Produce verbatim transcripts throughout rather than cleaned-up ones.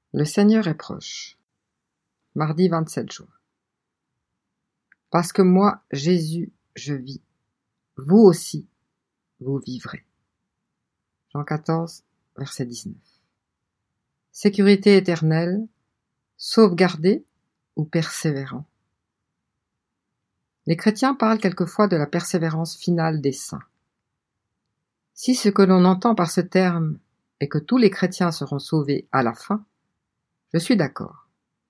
Le Seigneur est proche. Mardi vingt-sept juin. Parce que moi, Jésus, je vis. Vous aussi, vous vivrez. Jean quatorze, verset dix-neuf. Sécurité éternelle, sauvegardé ou persévérant. Les chrétiens parlent quelquefois de la persévérance finale des saints. Si ce que l'on entend par ce terme est que tous les chrétiens seront sauvés à la fin, je suis d'accord.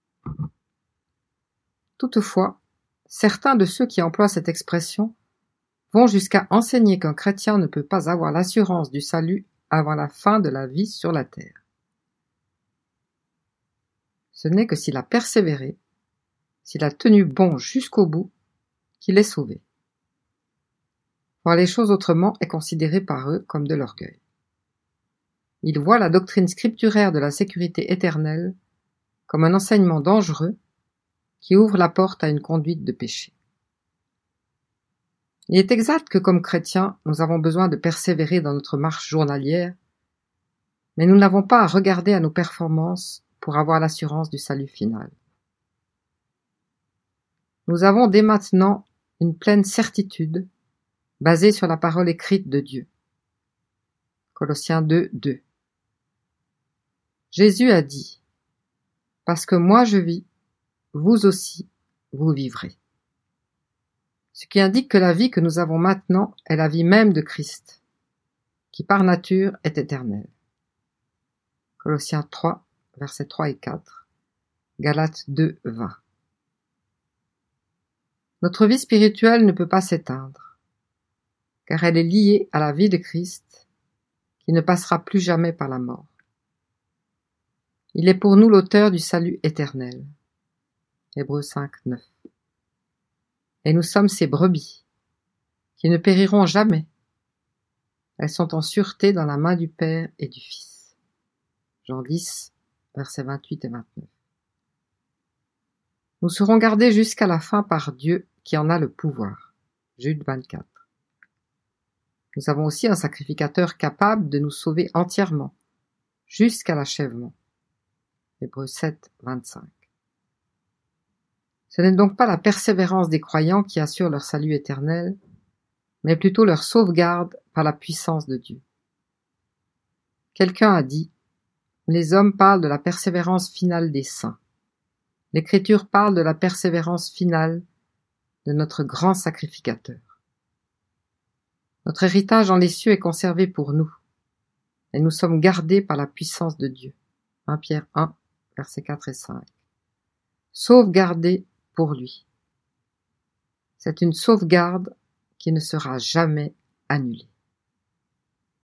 Toutefois, certains de ceux qui emploient cette expression vont jusqu'à enseigner qu'un chrétien ne peut pas avoir l'assurance du salut avant la fin de la vie sur la terre. Ce n'est que s'il a persévéré, s'il a tenu bon jusqu'au bout, qu'il est sauvé. Voir les choses autrement est considéré par eux comme de l'orgueil. Ils voient la doctrine scripturaire de la sécurité éternelle comme un enseignement dangereux qui ouvre la porte à une conduite de péché. Il est exact que comme chrétiens, nous avons besoin de persévérer dans notre marche journalière, mais nous n'avons pas à regarder à nos performances pour avoir l'assurance du salut final. Nous avons dès maintenant une pleine certitude basée sur la parole écrite de Dieu. Colossiens deux, deux. Jésus a dit « Parce que moi je vis, vous aussi, vous vivrez ». Ce qui indique que la vie que nous avons maintenant est la vie même de Christ, qui par nature est éternelle. Colossiens trois, versets trois et quatre, Galates deux, vingt. Notre vie spirituelle ne peut pas s'éteindre, car elle est liée à la vie de Christ, qui ne passera plus jamais par la mort. Il est pour nous l'auteur du salut éternel. Hébreux cinq, neuf. Et nous sommes ses brebis, qui ne périront jamais. Elles sont en sûreté dans la main du Père et du Fils. Jean dix, versets vingt-huit et vingt-neuf. Nous serons gardés jusqu'à la fin par Dieu qui en a le pouvoir. Jude vingt-quatre. Nous avons aussi un sacrificateur capable de nous sauver entièrement, jusqu'à l'achèvement. Hébreux sept, vingt-cinq. Ce n'est donc pas la persévérance des croyants qui assure leur salut éternel, mais plutôt leur sauvegarde par la puissance de Dieu. Quelqu'un a dit « Les hommes parlent de la persévérance finale des saints. L'Écriture parle de la persévérance finale de notre grand sacrificateur. Notre héritage dans les cieux est conservé pour nous, et nous sommes gardés par la puissance de Dieu. » Première Pierre un, versets quatre et cinq. Sauvegardés pour lui. C'est une sauvegarde qui ne sera jamais annulée.